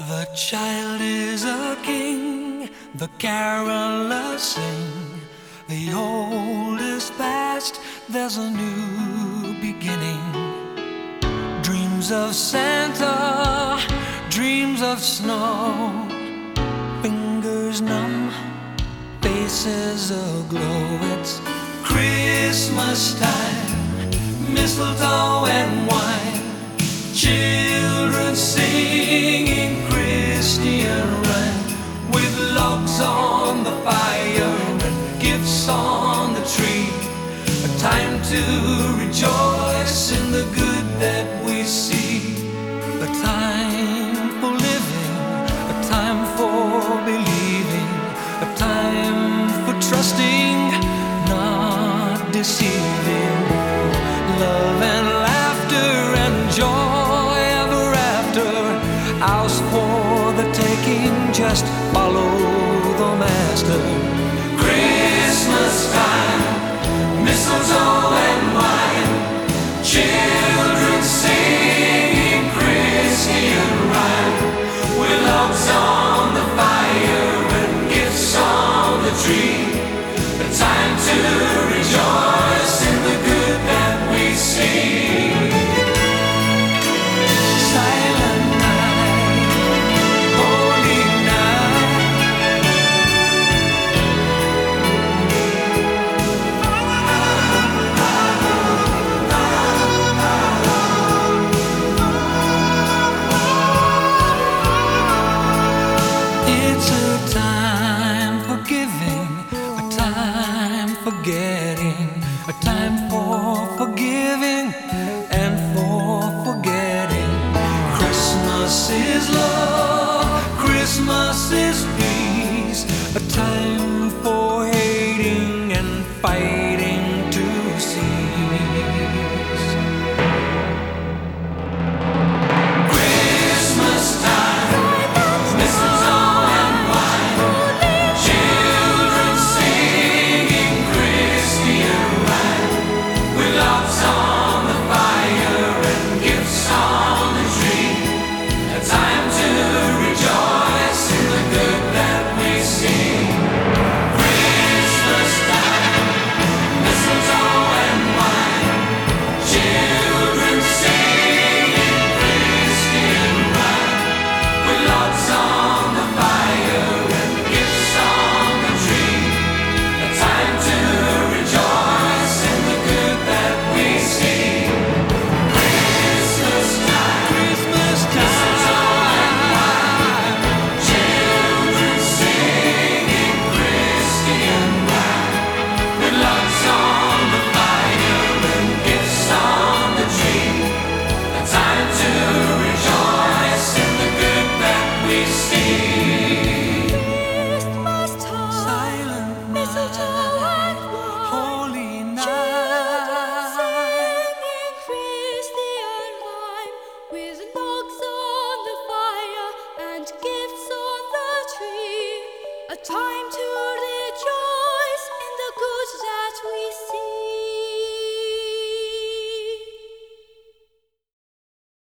The child is a king, the carolers sing. The old is past, there's a new beginning. Dreams of Santa, dreams of snow. Fingers numb, faces aglow. It's Christmas time, mistletoe and wine. Children singing Christian rhyme, with logs on the fire and gifts on the tree. A time to rejoice in the good that we see. A time for living, a time for believing, a time for trusting, not deceiving. Love and laughter and joy ever after, ours for the taking, just follow the master. Christmas time, mistletoe and wine, children singing Christian rhyme, with logs on the fire and gifts on the tree. A time to rejoice in the good that we see. Silent night, holy night. It's a time for giving, a time for getting, a time for forgiving and for forgetting. Christmas is